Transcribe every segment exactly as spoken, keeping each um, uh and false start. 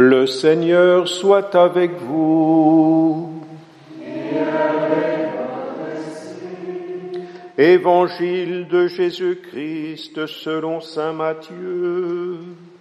Le Seigneur soit avec vous. Et avec votre esprit. Évangile de Jésus-Christ selon saint Matthieu.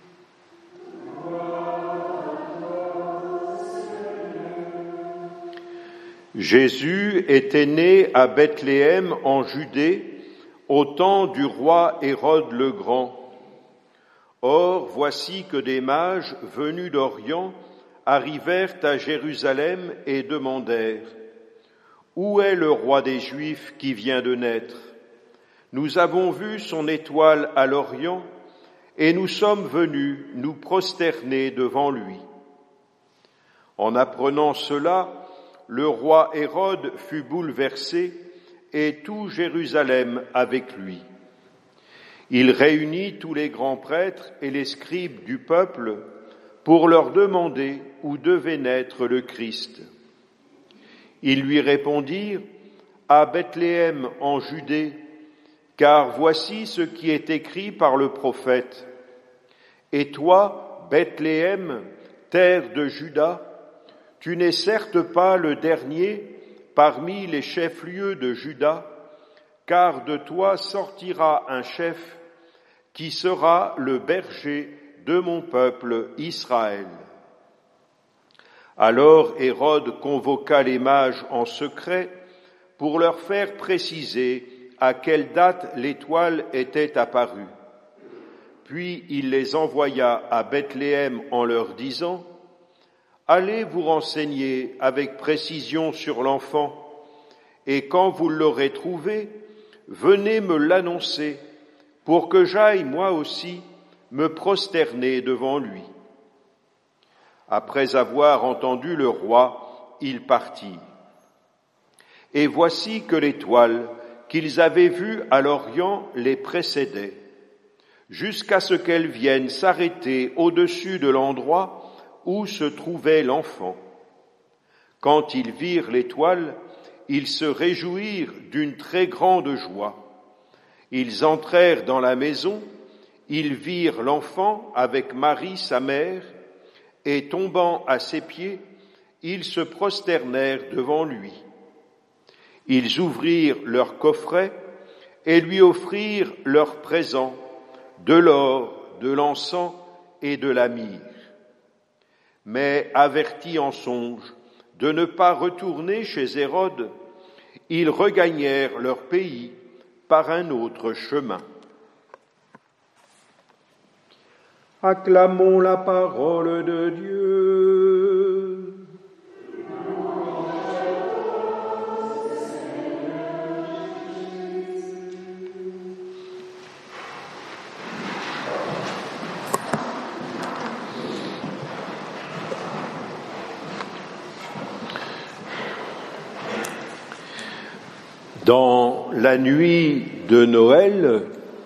Jésus était né à Bethléem en Judée au temps du roi Hérode le Grand. Or, voici que des mages venus d'Orient arrivèrent à Jérusalem et demandèrent « Où est le roi des Juifs qui vient de naître ? Nous avons vu son étoile à l'Orient et nous sommes venus nous prosterner devant lui. » En apprenant cela, le roi Hérode fut bouleversé et tout Jérusalem avec lui. Il réunit tous les grands prêtres et les scribes du peuple pour leur demander où devait naître le Christ. Ils lui répondirent « À Bethléem en Judée, car voici ce qui est écrit par le prophète. Et toi, Bethléem, terre de Juda, tu n'es certes pas le dernier parmi les chefs-lieux de Juda, car de toi sortira un chef qui sera le berger de mon peuple Israël. » Alors Hérode convoqua les mages en secret pour leur faire préciser à quelle date l'étoile était apparue. Puis il les envoya à Bethléem en leur disant « Allez vous renseigner avec précision sur l'enfant, et quand vous l'aurez trouvé, venez me l'annoncer, pour que j'aille moi aussi me prosterner devant lui. » Après avoir entendu le roi, ils partirent. Et voici que l'étoile qu'ils avaient vue à l'Orient les précédait, jusqu'à ce qu'elle vienne s'arrêter au-dessus de l'endroit où se trouvait l'enfant. Quand ils virent l'étoile, ils se réjouirent d'une très grande joie. Ils entrèrent dans la maison, ils virent l'enfant avec Marie sa mère, et tombant à ses pieds, ils se prosternèrent devant lui. Ils ouvrirent leur coffret et lui offrirent leurs présents, de l'or, de l'encens et de la myrrhe. Mais avertis en songe de ne pas retourner chez Hérode, ils regagnèrent leur pays par un autre chemin. Acclamons la parole de Dieu. Dans la nuit de Noël,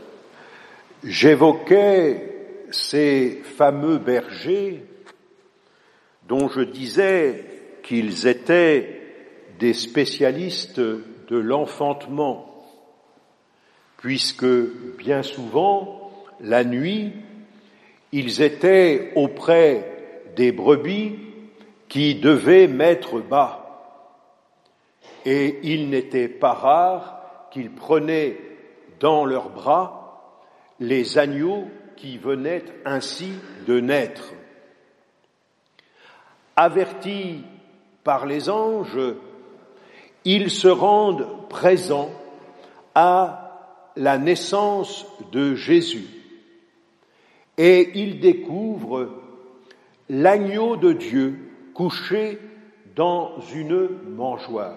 j'évoquais ces fameux bergers dont je disais qu'ils étaient des spécialistes de l'enfantement, puisque bien souvent, la nuit, ils étaient auprès des brebis qui devaient mettre bas. Et il n'était pas rare qu'ils prenaient dans leurs bras les agneaux qui venaient ainsi de naître. Avertis par les anges, ils se rendent présents à la naissance de Jésus et ils découvrent l'agneau de Dieu couché dans une mangeoire.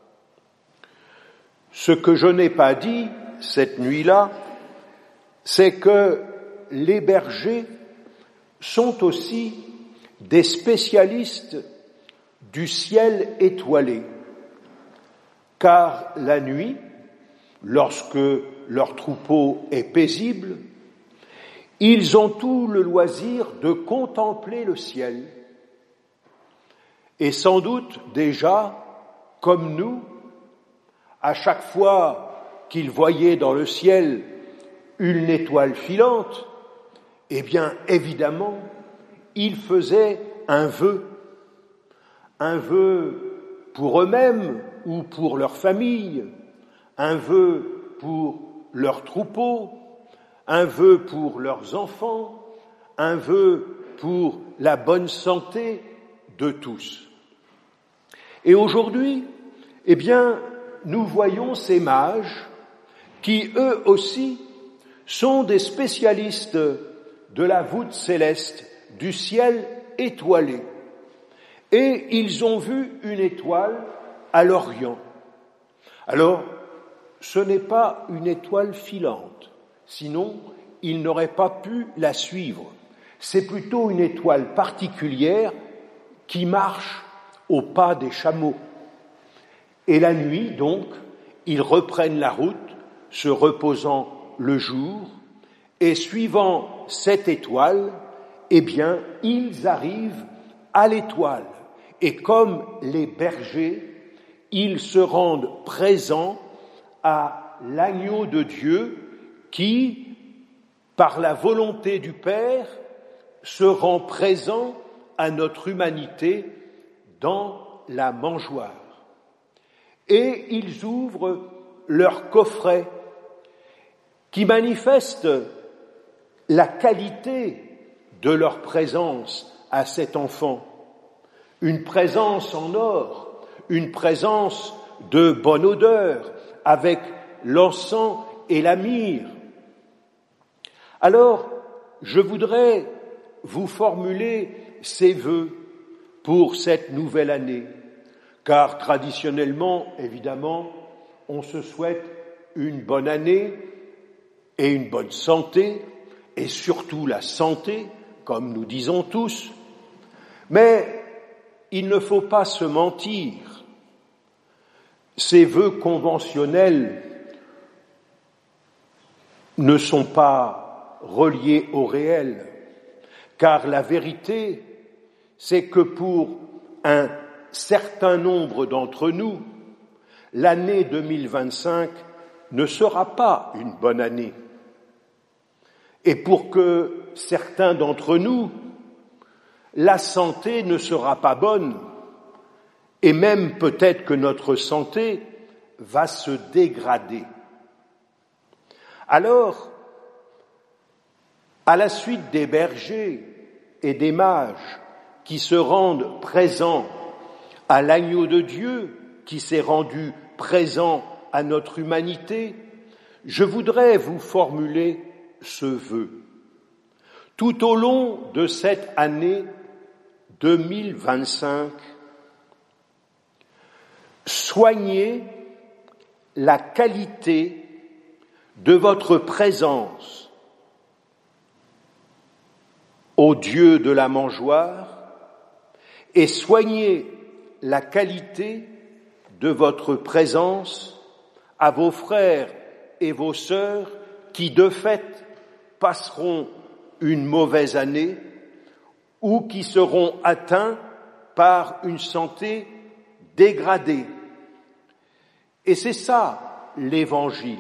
Ce que je n'ai pas dit cette nuit-là, c'est que les bergers sont aussi des spécialistes du ciel étoilé, car la nuit, lorsque leur troupeau est paisible, ils ont tout le loisir de contempler le ciel. Et sans doute déjà, comme nous, à chaque fois qu'ils voyaient dans le ciel une étoile filante, eh bien, évidemment, ils faisaient un vœu, un vœu pour eux-mêmes ou pour leur famille, un vœu pour leur troupeau, un vœu pour leurs enfants, un vœu pour la bonne santé de tous. Et aujourd'hui, eh bien, nous voyons ces mages qui, eux aussi, sont des spécialistes de la voûte céleste, du ciel étoilé. Et ils ont vu une étoile à l'Orient. Alors, ce n'est pas une étoile filante, sinon ils n'auraient pas pu la suivre. C'est plutôt une étoile particulière qui marche au pas des chameaux. Et la nuit, donc, ils reprennent la route, se reposant le jour, et suivant cette étoile, eh bien, ils arrivent à l'étoile. Et comme les bergers, ils se rendent présents à l'agneau de Dieu qui, par la volonté du Père, se rend présent à notre humanité dans la mangeoire. Et ils ouvrent leur coffret qui manifeste la qualité de leur présence à cet enfant. Une présence en or, une présence de bonne odeur, avec l'encens et la myrrhe. Alors, je voudrais vous formuler ces vœux pour cette nouvelle année, car traditionnellement, évidemment, on se souhaite une bonne année et une bonne santé, et surtout la santé, comme nous disons tous, mais il ne faut pas se mentir. Ces vœux conventionnels ne sont pas reliés au réel, car la vérité, c'est que pour un certain nombre d'entre nous, l'année deux mille vingt-cinq ne sera pas une bonne année. Et pour que certains d'entre nous, la santé ne sera pas bonne, et même peut-être que notre santé va se dégrader. Alors, à la suite des bergers et des mages qui se rendent présents à l'agneau de Dieu, qui s'est rendu présent à notre humanité, je voudrais vous formuler ce vœu. Tout au long de cette année deux mille vingt-cinq, soignez la qualité de votre présence au Dieu de la mangeoire et soignez la qualité de votre présence à vos frères et vos sœurs qui, de fait, passeront une mauvaise année ou qui seront atteints par une santé dégradée. Et c'est ça, l'Évangile.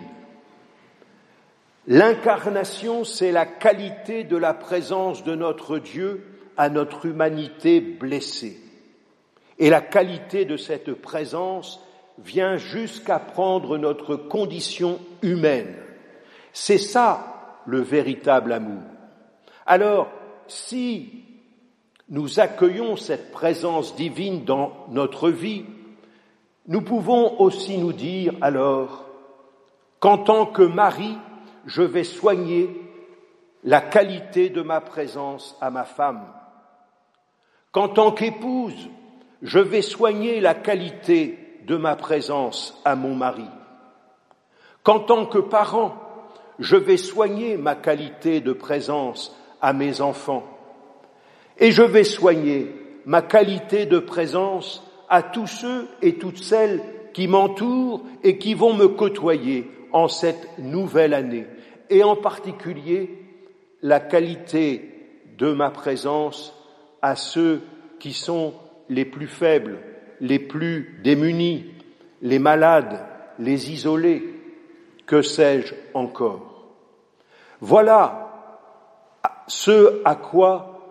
L'incarnation, c'est la qualité de la présence de notre Dieu à notre humanité blessée. Et la qualité de cette présence vient jusqu'à prendre notre condition humaine. C'est ça, le véritable amour. Alors, si nous accueillons cette présence divine dans notre vie, nous pouvons aussi nous dire alors qu'en tant que mari, je vais soigner la qualité de ma présence à ma femme. Qu'en tant qu'épouse, je vais soigner la qualité de ma présence à mon mari. Qu'en tant que parent, je vais soigner ma qualité de présence à mes enfants. Et je vais soigner ma qualité de présence à tous ceux et toutes celles qui m'entourent et qui vont me côtoyer en cette nouvelle année. Et en particulier, la qualité de ma présence à ceux qui sont les plus faibles, les plus démunis, les malades, les isolés, que sais-je encore. Voilà ce à quoi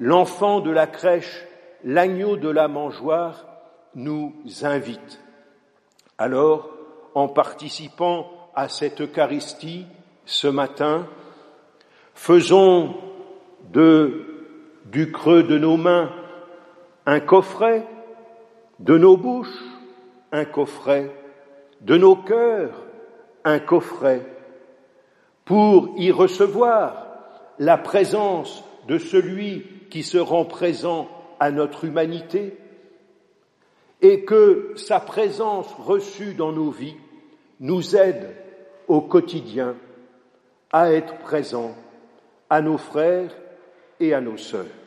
l'enfant de la crèche, l'agneau de la mangeoire nous invite. Alors, en participant à cette Eucharistie ce matin, faisons de, du creux de nos mains un coffret, de nos bouches un coffret, de nos cœurs un coffret, pour y recevoir la présence de celui qui se rend présent à notre humanité, et que sa présence reçue dans nos vies nous aide au quotidien à être présents à nos frères et à nos sœurs.